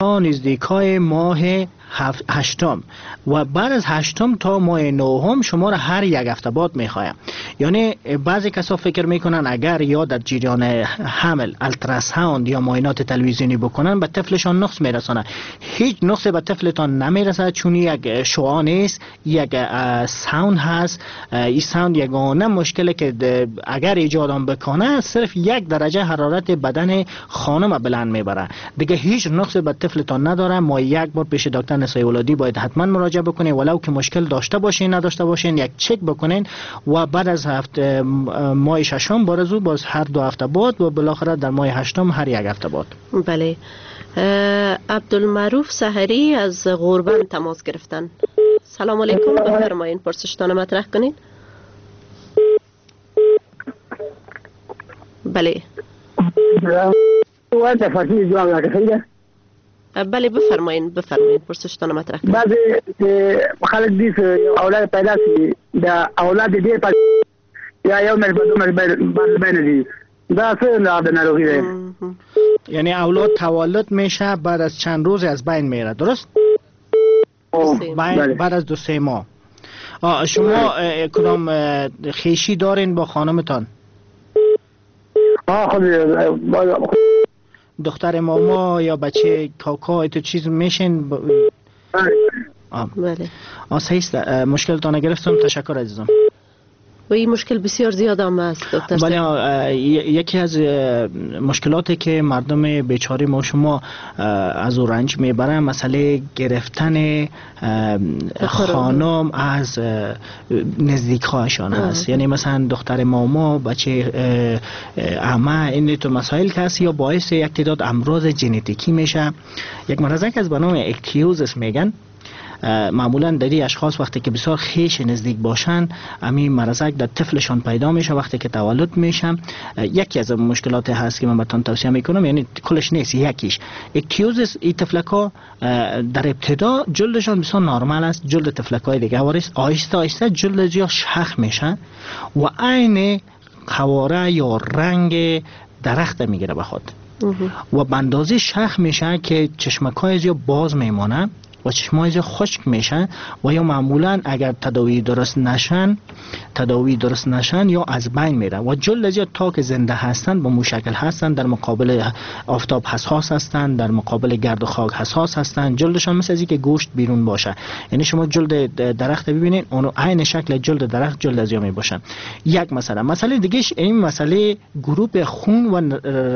نزدیکای ماه هشتم و بعد از هشتم تا ماه نهم شما را هر یک هفته بعد میخوایم. یعنی بعضی کسا فکر میکنن اگر یا در جریان حمل التراساوند یا معاینات تلویزیونی بکنن به طفلشان نقص میرسانه. هیچ نقص به طفلتان نمیرسه، چون یک شعاع نیست، یک ساوند هست. این ساوند یگانه مشکلی که اگر ایجاد بکنه صرف 1 درجه حرارت بدن خانم بلند میبره، دیگه هیچ نقص به طفلتان نداره. ما یک بار پیش دکتر نسای ولادی باید حتما مراجعه بکنین، ولو که مشکل داشته باشین نداشته باشین یک چک بکنین و بعد از هفته ماه ششم بارزو باز هر 2 هفته بعد و بالاخره در ماه هشتم هر 1 هفته بعد. بله. عبدالمعروف سحری از غوربند تماس گرفتن. سلام علیکم، بفرمایین پرسشتان مطرح کنین. بله. بله بفرمایین پرسشتان مطرح کنین. بعضی خلق دیس اولاد پیدا سی دا اولاد دیر پا یا یو مل بدو مل بین دی دا سه ناروغی ده. یعنی اولاد تولد میشه بعد از چند روز از بین میره، درست؟ بعد از 2-3 ماه. شما کدام خیشی دارین با خانمتان؟ دختر ماما یا بچه کاکا تو چیز میشین؟ بله. صحیح است. مشکلتان گرفتم. تشکر عزیزم. و این مشکل بسیار زیاد هم است دکتر. بله، یکی از مشکلاتی که مردم بیچاره ما شما از او رنج میبرن مسئله گرفتن خانم از نزدیک‌هاشان هست. یعنی مثلا دختر ماما، بچه عمه، این تو مسائل که هست یا باعث یک تعداد امراض ژنتیکی میشه. یک مرض از به نام اکتیوزس میگن. معمولا در این اشخاص وقتی که بسیار خیش نزدیک باشن همین مرضک در طفلشان پیدا میشه وقتی که تولد میشن. یکی از مشکلات هست که من بهتون توصیه میکنم، یعنی کلش نیست، یکیش اکتیوزس. این طفلکا در ابتدا جلدشان بسیار نرمال است، جلد طفلکای دیگه آهسته آهسته جلد یا شخ میشن و عین قواره یا رنگ درخت میگیره به خود و به اندازه شخ میشه که چشمکای یا باز میمانه و چشمای خشک میشن و یا معمولا اگر تداوی درست نشن یا از بین میره و جلد تا که زنده هستن به مشکل هستن، در مقابل آفتاب حساس هستن، در مقابل گرد و خاک حساس هستن. جلدشان مثل از که گوشت بیرون باشه. یعنی شما جلد درخت ببینید اون عین شکل جلد درخت جلد از می باشن. یک مسئله دیگه این مسئله گروه خون و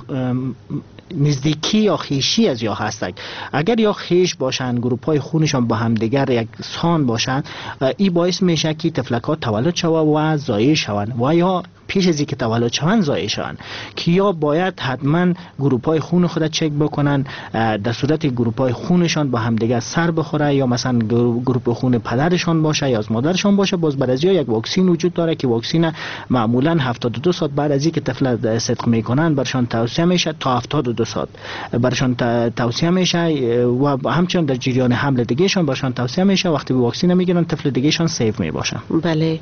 نزدیکی یا خیشی از یا هستند. اگر یا خیش باشن، گروه های خونشان با هم دیگر یک سان باشن، این باعث میشه که طفلک‌ها تولد شوند و ضایع شوند و یا پیش از اینکه تولد شوند ضایع شوند، که یا باید حتما گروه های خون خود چک بکنن. در صورت گروه های خونشان با هم دیگر سر بخوره یا مثلا گروه خون پدرشان باشه یا از مادرشان باشه، باز بعد از یک واکسین وجود داره که واکسین معمولا 72 ساعت بعد از اینکه طفل صدق میکنن برشان توصیه میشه تا 72 ساعت برشان توصیه میشه و همچنین در جریان حمل دیگهشان برشان توصیه میشه. وقتی واکسین میگیرن طفل دیگهشان سیف میباشه. بله.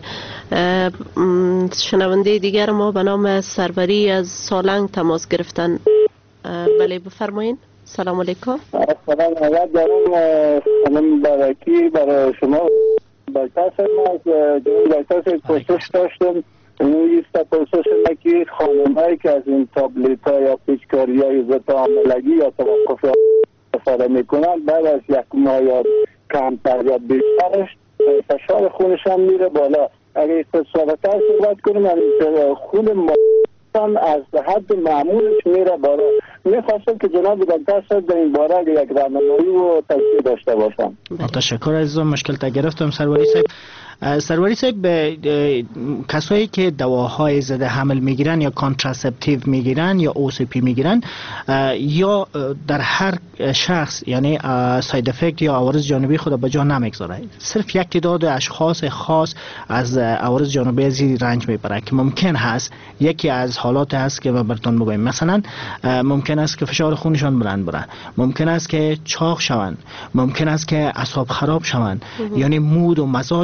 شنونده دیگر ما به نام سروری از سالنگ تماس گرفتن. بله بفرمایین. سلام علیکم. سلام سلام برکی برای شما. دکتر پرسش داشتم. این پرسش که خانم‌هایی که از این تابلت ها یا پیچکاری های ضد حاملگی یا توقف استفاده میکنن بعد از یک ماه یا کمتر یا بیشترش فشار خونشان میره بالا. اگر اقتصادتر صحبت کنیم خون ما از حد معمولش میره بالا. میخواستم که جناب دکتر صاحب در این باره یک راهنمایی و توصیه داشته باشم. تشکر عزیزم. مشکل تا گرفتم. سروری صاحب به کسایی که دواهای ضد حمل میگیرن یا کانتراسپتیو میگیرن یا OCP میگیرن یا در هر شخص یعنی ساید افکت یا عوارض جانبی خود به جا نمیگذاره، صرف یک تعداد اشخاص خاص از عوارض جانبی از رنج میبره که ممکن هست. یکی از حالات هست که براتون بگم، مثلا ممکن است که فشار خونشان بلند بره، ممکن است که چاق شوند، ممکن است که اعصاب خراب شوند، یعنی مود و مزاجشان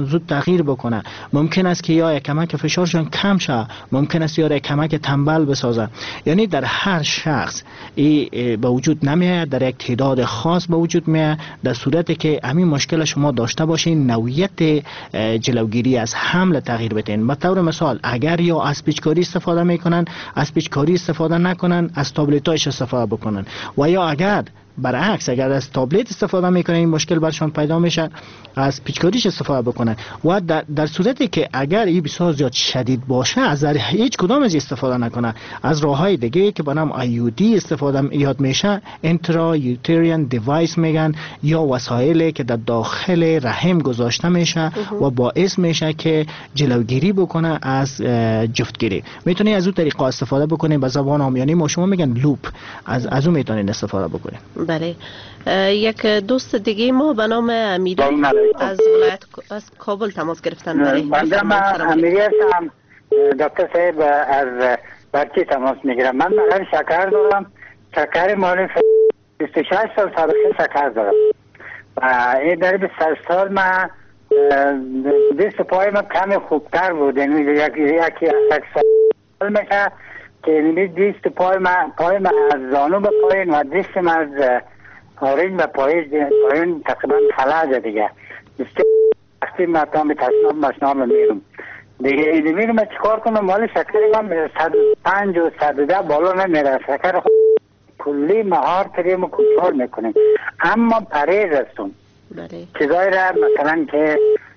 زود تغییر بکنه، ممکن است که یا یک کمک فشارشان کم شه، ممکن است یا یک کمک تنبل بسازه. یعنی در هر شخص به وجود نمیاد، در یک تعداد خاص به وجود میاد. در صورتی که همین مشکل شما داشته باشین، نوعیت جلوگیری از حمل تغییر بدین. به طور مثال اگر یا از پیچکاری استفاده میکنن، از پیچکاری استفاده نکنن، از تابلتایش استفاده بکنن. و یا اگر برعکس، اگر از تابلت استفاده میکنن این مشکل برشان پیدا میشه، از پیچکاریش استفاده بکنن. و در صورتی که اگر این بسیار زیاد شدید باشه، از هیچ کدام از استفاده نکنه. از راههای دیگه که به نام IUD استفاده یاد میشه، انترا یوتریان دیوایس میگن، یا وسایلی که در داخل رحم گذاشته میشه و باعث میشه که جلوگیری بکنه از جفتگیری. میتونی از اون طریقه استفاده بکنید. به زبان عامیانه ما شما میگن لوپ، از اون میتونید استفاده بکنید. بله. یک دوست دیگه ما به نام امیری از ولایت از کابل تماس گرفتن. من امیری هستم دکتر صاحب، از برچی تماس میگیرم. من مرض شکر دارم، شکر مال 26 سال سابقه شکر دارم و این در 20 سال من دست پای من کمی خوبتر بود. یعنی یک سال میشه که دست پای من از زانو به پایین و دستم از آرین به پایین تقریبا خلاجه دیگه. وقتی من تا به تشناب میرم دیگه ایده میرم چیکار کنم؟ مال شکر من 105 و 110 بالا نمیره. شکر کلی مهار کریم و کنترل میکنیم، اما پریز هستم. چیزایی را مثلا که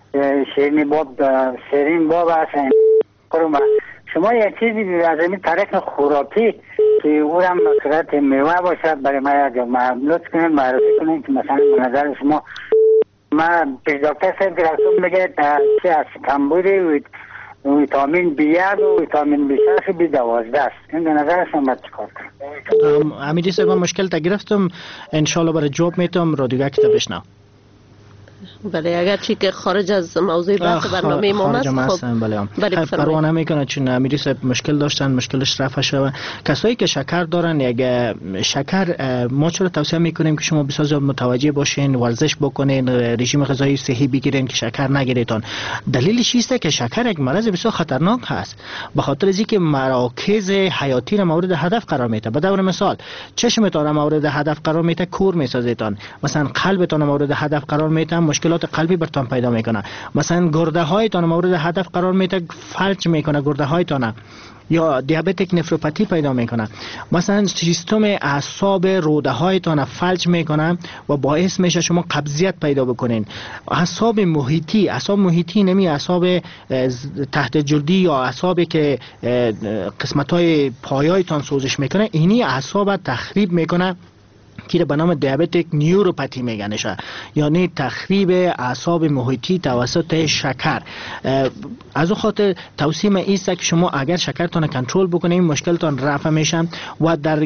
شیرین باب هستن. شما یک چیزی از این طریق خوراکی که او را مصرف میوه باشد برای ما لطف کنید معرفی کنید که مثلا به نظر شما پیش دکتر صاحب که رسول میگه که از کمبودی ویتامین B1 و ویتامین B6 و B12 است. این به نظر شما چیکار کنم؟ امیدی صاحب مشکل تا گرفتم، انشالله برای جواب میتونم رادیو گک بشنوم. بله، اگر چی که خارج از موضوع بحث برنامه ما است، خب پروا نمیکنه، چون امیری صاحب مشکل داشتن، مشکلش رفع شده. کسایی که شکر دارن، یک شکر ما چرا توصیه میکنیم که شما بسیار متوجه باشین، ورزش بکنین، رژیم غذایی صحی بگیرین که شکر نگیریتون. دلیلش اینه که شکر یک مرض بسیار خطرناک هست، به خاطر از اینکه مراکز حیاتی را مورد هدف قرار میده. به طور مثال چشمتون را مورد هدف قرار میده، کور میسازیتون. مثلا قلبتون مورد هدف قرار میده، مشکلات قلبی برتون پیدا میکنه. مثلا گرده هایتان مورد هدف قرار میده، فلج میکنه گرده هایتان، یا دیابتیک نفروپاتی پیدا میکنه. مثلا سیستم اعصاب روده هایتان فلج میکنه و باعث میشه شما قبضیت پیدا بکنین. اعصاب محیطی نمی اعصاب تحت جلدی یا اعصابی که قسمت های پایایتان سوزش میکنه، اینی اعصاب تخریب میکنه که به نام دیابتیک نیوروپاتی میگنشه، یعنی تخریب اعصاب محیطی توسط شکر. از اون خاطر توصیه ایست که شما اگر شکرتون کنترل بکنید این مشکلتون رفع میشه. و در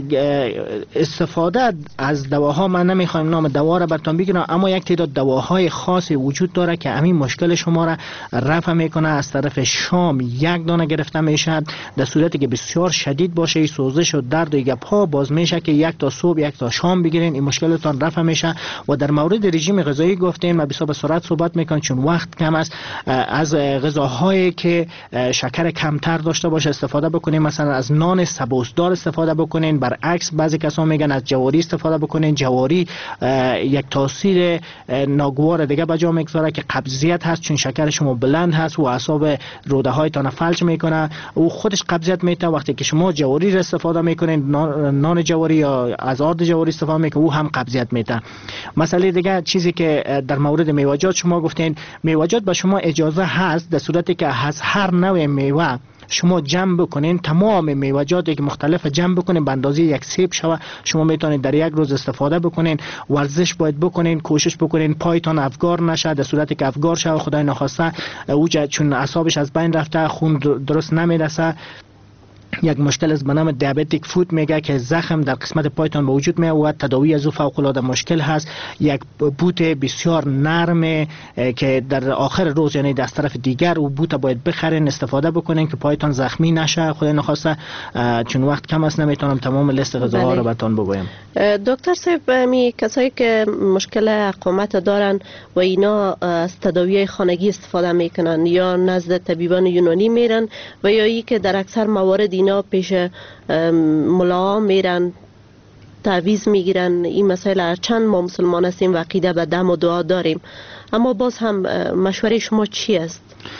استفاده از دواها، من نمیخوایم نام دوا را براتون بگم، اما یک تعداد دواهای خاصی وجود داره که همین مشکل شما را رفع میکنه. از طرف شام یک دانه گرفته میشه، در صورتی که بسیار شدید باشه، سوزش و درد و پا باز میشه که یک تا صبح یک تا شام بگیرین، این مشکلتان رفع میشه. و در مورد رژیم غذایی گفتیم، ما بسیار به سرعت صحبت میکنم چون وقت کم است. از غذاهایی که شکر کمتر داشته باشه استفاده بکنیم. مثلا از نان سبوسدار استفاده بکنین. برعکس بعضی کسان میگن از جواری استفاده بکنین. جواری یک تاثیر ناگوار دیگه به جا میگذاره که قبضیت هست، چون شکر شما بلند هست و اعصاب روده هایتان فلج میکنه. او خودش قبضیت میته. وقتی که شما جواری را استفاده میکنین، نان جواری یا از آرد جواری استفاده میکنین، او هم قبضیت میته. مسئله دیگه چیزی که در مورد میوه‌جات شما گفتین، میوه‌جات به شما اجازه هست در صورتی که از هر نوع میوه شما جمع بکنین، تمام میوه‌جاتی که مختلف جمع بکنین به اندازه یک سیب شوه، شما میتونید در یک روز استفاده بکنین. ورزش باید بکنین، کوشش بکنین پایتان افگار نشه. در صورتی که افگار شوه، خدای نخواسته اوج چون اعصابش از بین رفته، خون درست نمیرسه، یک مشکل است به نام دیابتیک فوت میگه که زخم در قسمت پایتان به وجود میاد و تداوی از او فوق العاده مشکل هست. یک بوت بسیار نرم که در آخر روز یعنی از طرف دیگر او بوت باید بخرین استفاده بکنین که پایتان زخمی نشه. خدای نخواسته، چون وقت کم است نمیتونم تمام لیست غذاها رو براتون بگویم. دکتر صاحب، می کسایی که مشکل اقامت دارن و اینا از تداوی خانگی استفاده میکنن یا نزد طبیبان یونانی میرن و یا ای که در اکثر موارد اینا پیش ملا میرن تعویض میگیرن، این مسائل چند ما مسلمان هستیم و عقیده به دم و دعا داریم، اما باز هم مشوره شما چی است؟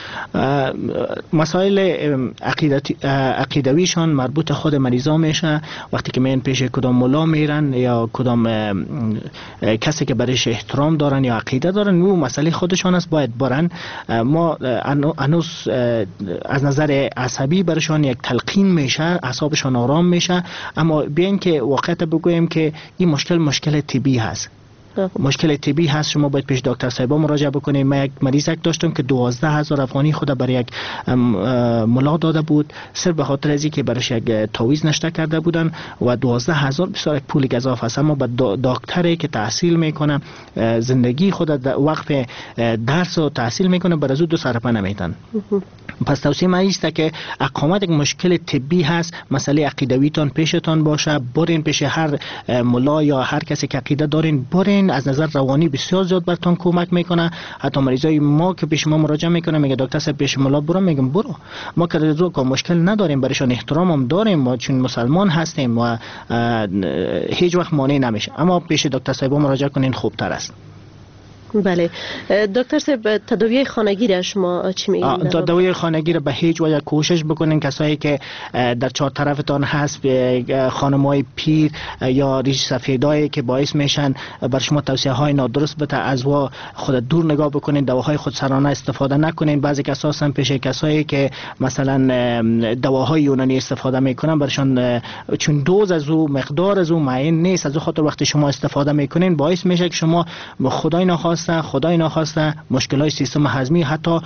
مسائل عقیدویشان مربوط خود مریضا میشه. وقتی که من پیش کدام ملا میرن یا کدام کسی که برایش احترام دارن یا عقیده دارن، او مسئله خودشان است، باید برن. ما هنوز از نظر عصبی برشان یک تلقین میشه، اعصابشان آرام میشه، اما بیاین که واقعیت بگویم که این مشکل طبی هست. مشکل طبی هست، شما باید پیش دکتر صاحبا مراجعه بکنید. من یک مریض داشتم که 12,000 افغانی خود برای یک ملا داده بود، صرف به خاطر از اینکه برایش یک تعویض نشته کرده بودن و 12,000 بسیار یک پول گزاف است. اما به دکتری که تحصیل میکنه، زندگی خود وقف درس و تحصیل میکنه، بر از او 2 صرفه نمیتن. پس توصیه من است که اقامت یک مشکل طبی هست، مسئله عقیدویتان پیشتان باشه، برین پیش هر ملا یا هر کسی که عقیده دارین، برین. از نظر روانی بسیار زیاد براتون کمک میکنه. حتی مریضای ما که پیش ما مراجعه میکنه میگه دکتر صاحب پیش ملا برو، میگم برو، ما که مشکل نداریم، برایشان احترام هم داریم، ما چون مسلمان هستیم و هیچ وقت مانع نمیشه. اما پیش دکتر صاحب مراجعه کنین خوبتر است. بله دکتر صاحب، تداوی خانگی را شما چی میگین؟ تداوی خانگی را به هیچ وجه کوشش بکنین. کسایی که در 4 طرفتان هست، خانمای پیر یا ریش سفیدایی که باعث میشن بر شما توصیه های نادرست بده، از وا خود دور نگاه بکنین، دواهای خودسرانه استفاده نکنین. بعضی اساسا پیش کسایی که مثلا دواهای یونانی استفاده میکنن، برشان چون دوز از او مقدار از او معین نیست، از خاطر وقتی شما استفاده میکنین باعث میشه که شما خدای ناخواسته مشکلات سیستم هضمی، حتی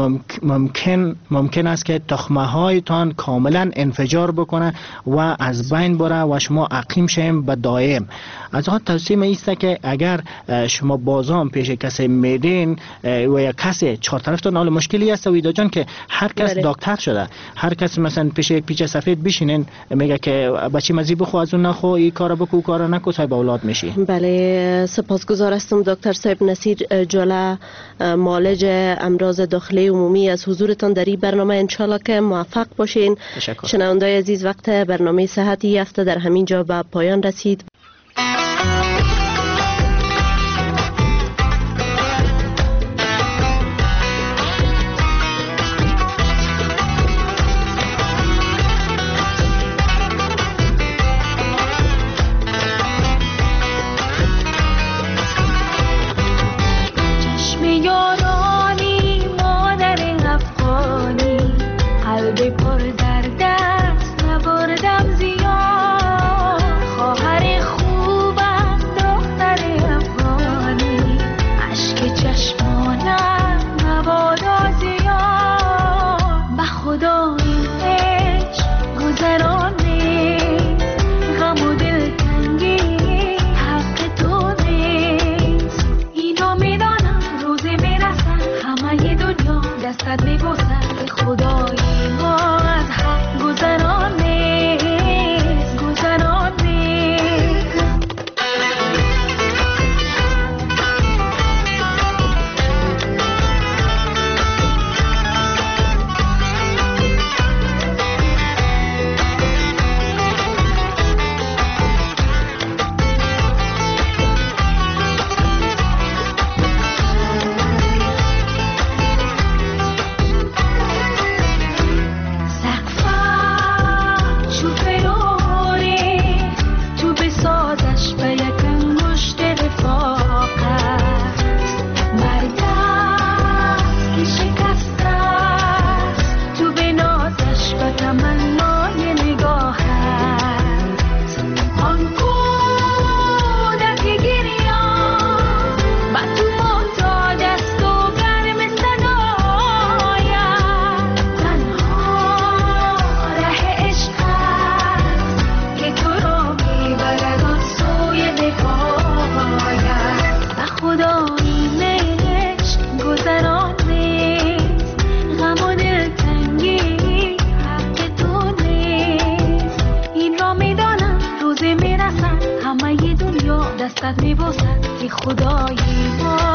ممکن است که تخمه هایتان کاملا انفجار بکنه و از بین بره و شما عقیم شیم به دائم. از آن توصیه است که اگر شما بازام پیش کسی میدین و یا کسی 4 طرفتان، حال مشکلی است ویدا جان که هر کس دکتر شده، هر کس مثلا پیش یک پیچ سفید بشینین میگه که بچه مزی بخو، از اون نخو، این کارو بکو، کارو نکو، صاحب اولاد میشی. بله سپاسگزار هستم دکتر صاحب نصیر جوله، معالج امراض داخلی عمومی، از حضورتان در این برنامه. انشالله که موفق باشین. شنوندای عزیز، وقت برنامه صحتی هفته در همین جا به پایان رسید. پر در دست نبردم زیاد، خواهر لب میبوسد که خدایی ما